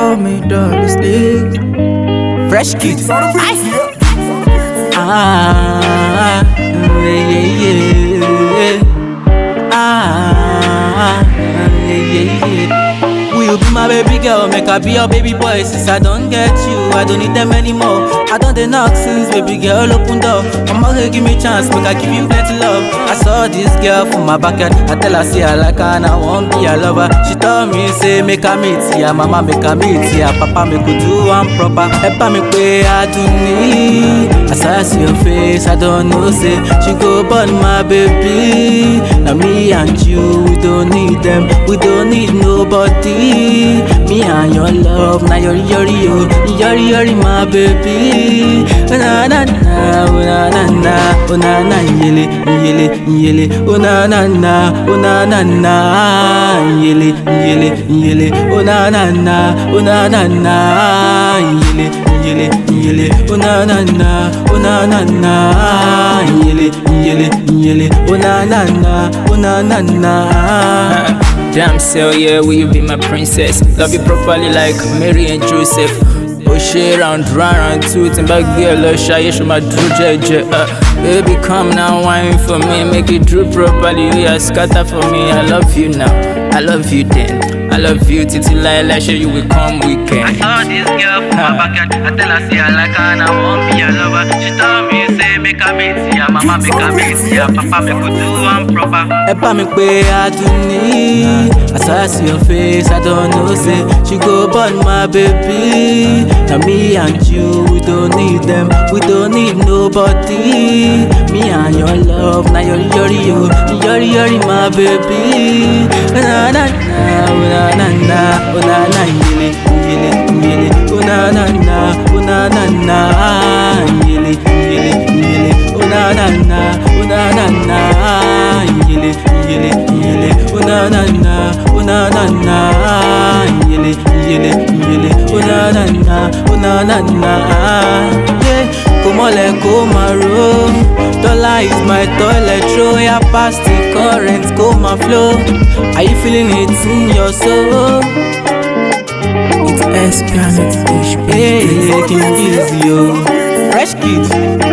call me double stick. Fresh kid. Ah, yeah, yeah. Ah, yeah, yeah. Will you be my baby girl? Make I be your baby boy. Since I don't get you, I don't need them anymore. I don't dey knock since baby girl open door. Mama say give me chance, make I give you plenty love. I saw this girl from my backyard. I tell her say I like her and I want be a lover. She told me say make her meet ya, mama make her meet ya, papa make we do one proper. Epa me pay I do need. As I see your face, I don't know say she go born my baby. Now me and you, we don't need them, we don't need nobody. Me and your love, now yori yori my baby. Na na na, oh na na na, oh na na yele yele, oh na na na, oh na na na, yele yele, oh na na na, oh na na na, yele yele, oh na na na, oh na na na, yele yele, oh na na na, oh na na na. Damn so yeah, will you be my princess? Love you properly like Mary and Joseph. Oh shit, round two, and back girl, oh shy, show my drew jeje. Baby, come now, wine for me, make it drew properly. Yeah, scatter for me. I love you now, I love you then, I love you titi like show you will come weekend. I saw this girl from my backyard. I tell her say I like her and I want be a lover. She told me say make her meet ya, mama make her meet ya, papa make we do one proper. Epa me pay I do need. As I see your face, I don't know say she go born my baby. Now me and you, we don't need them, we don't need nobody. Me and your love, now yori my baby. Na na na, oh na na na, oh na na yele, oh na na na, oh na na na, yele, oh na na na, oh na na na, yele, oh na na na, oh na na na, yele, oh na na na, oh na na na. Come on, let go my room. Dollar is my toilet, throw ya past the current, go my flow. Are you feeling it in your soul? It's S-Planet, hey, King Gizzy, yo. Fresh kid.